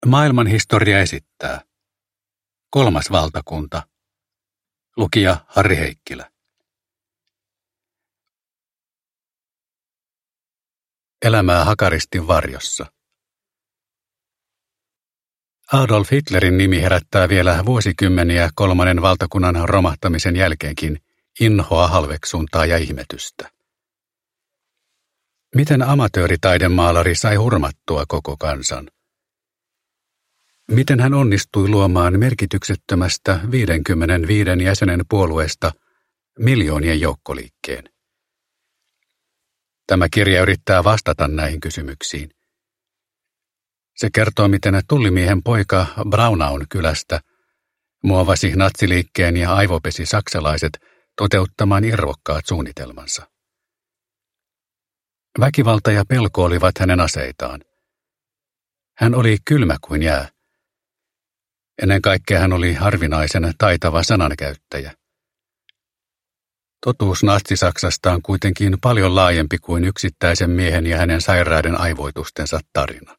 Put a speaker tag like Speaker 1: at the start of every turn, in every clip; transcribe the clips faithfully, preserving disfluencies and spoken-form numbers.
Speaker 1: Maailmanhistoria esittää. Kolmas valtakunta. Lukija Harri Heikkilä. Elämää hakaristin varjossa. Adolf Hitlerin nimi herättää vielä vuosikymmeniä kolmannen valtakunnan romahtamisen jälkeenkin inhoa, halveksuntaa ja ihmetystä. Miten amatööritaidemaalari sai hurmattua koko kansan? Miten hän onnistui luomaan merkityksettömästä viidenkymmenenviiden jäsenen puolueesta miljoonien joukkoliikkeen? Tämä kirja yrittää vastata näihin kysymyksiin. Se kertoo, miten tullimiehen poika Braunaun kylästä muovasi natsiliikkeen ja aivopesi saksalaiset toteuttamaan irvokkaat suunnitelmansa. Väkivalta ja pelko olivat hänen aseitaan. Hän oli kylmä kuin jää. Ennen kaikkea hän oli harvinaisen taitava sanankäyttäjä. Totuus Natsi-Saksasta on kuitenkin paljon laajempi kuin yksittäisen miehen ja hänen sairaiden aivoitustensa tarina.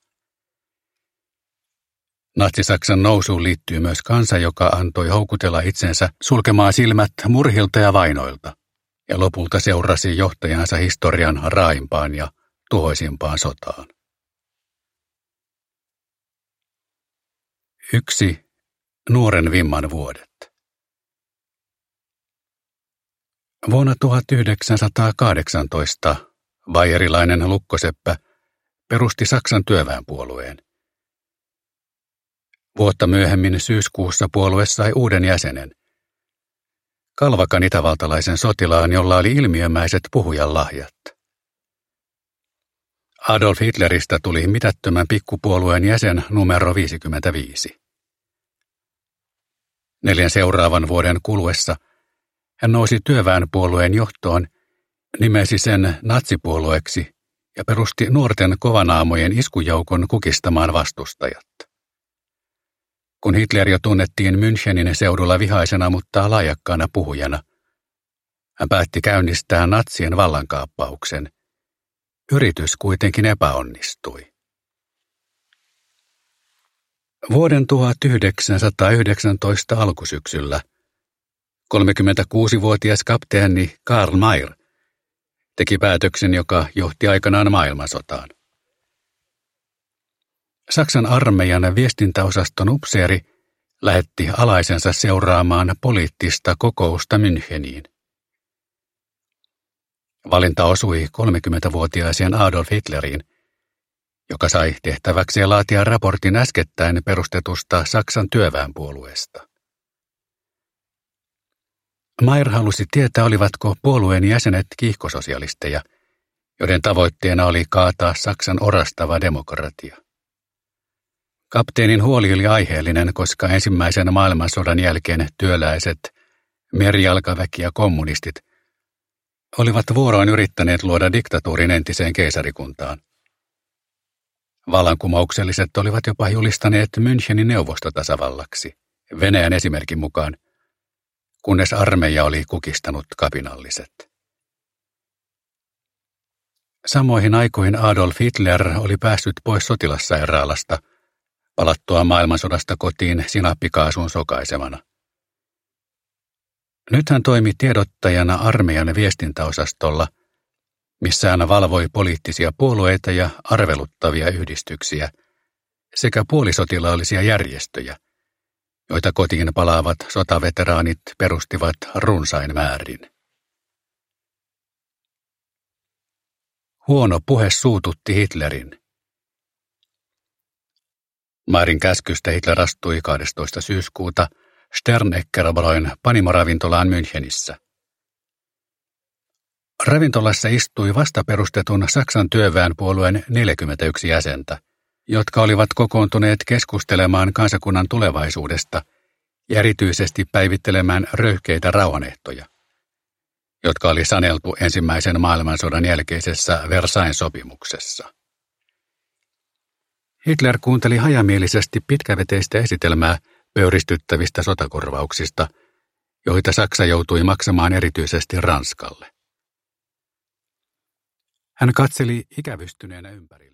Speaker 1: Natsi-Saksan nousuun liittyy myös kansa, joka antoi houkutella itsensä sulkemaan silmät murhilta ja vainoilta, ja lopulta seurasi johtajansa historian raaimpaan ja tuhoisimpaan sotaan. Yksi. Nuoren vimman vuodet. Vuonna tuhatyhdeksänsataakahdeksantoista bayerilainen lukkoseppä perusti Saksan työväenpuolueen. Vuotta myöhemmin syyskuussa puolue sai uuden jäsenen, kalvakan itävaltalaisen sotilaan, jolla oli ilmiömäiset puhujan lahjat. Adolf Hitleristä tuli mitättömän pikkupuolueen jäsen numero viisikymmentäviisi. Neljän seuraavan vuoden kuluessa hän nousi työväenpuolueen johtoon, nimesi sen natsipuolueeksi ja perusti nuorten kovanaamojen iskujoukon kukistamaan vastustajat. Kun Hitler jo tunnettiin Münchenin seudulla vihaisena, mutta laajakkaana puhujana, hän päätti käynnistää natsien vallankaappauksen. Yritys kuitenkin epäonnistui. Vuoden tuhatyhdeksänsataayhdeksäntoista alkusyksyllä kolmekymmentäkuusivuotias kapteeni Karl Mayr teki päätöksen, joka johti aikanaan maailmansotaan. Saksan armeijan viestintäosaston upseeri lähetti alaisensa seuraamaan poliittista kokousta Müncheniin. Valinta osui kolmekymmentävuotiaaseen Adolf Hitleriin, joka sai tehtäväkseen laatia raportin äskettäin perustetusta Saksan työväenpuolueesta. Mayr halusi tietää, olivatko puolueen jäsenet kiihkososialisteja, joiden tavoitteena oli kaataa Saksan orastava demokratia. Kapteenin huoli oli aiheellinen, koska ensimmäisen maailmansodan jälkeen työläiset, merijalkaväki ja kommunistit olivat vuoroin yrittäneet luoda diktatuurin entiseen keisarikuntaan. Vallankumoukselliset olivat jopa julistaneet Münchenin neuvostotasavallaksi, Venäjän esimerkin mukaan, kunnes armeija oli kukistanut kapinalliset. Samoihin aikoihin Adolf Hitler oli päässyt pois sotilassairaalasta, palattua maailmansodasta kotiin sinappikaasuun sokaisemana. Nyt hän toimi tiedottajana armeijan viestintäosastolla, missä hän valvoi poliittisia puolueita ja arveluttavia yhdistyksiä sekä puolisotilaallisia järjestöjä, joita kotiin palaavat sotaveteraanit perustivat runsain määrin. Huono puhe suututti Hitlerin. Mayrin käskystä Hitler astui kahdestoista syyskuuta Sterneckerbräun panimoravintolaan Münchenissä. Ravintolassa istui vasta perustetun Saksan työväenpuolueen neljäkymmentäyksi jäsentä, jotka olivat kokoontuneet keskustelemaan kansakunnan tulevaisuudesta ja erityisesti päivittelemään röyhkeitä rauhanehtoja, jotka oli saneltu ensimmäisen maailmansodan jälkeisessä Versailles sopimuksessa. Hitler kuunteli hajamielisesti pitkäveteistä esitelmää pöyristyttävistä sotakorvauksista, joita Saksa joutui maksamaan erityisesti Ranskalle. Hän katseli ikävystyneenä ympärille.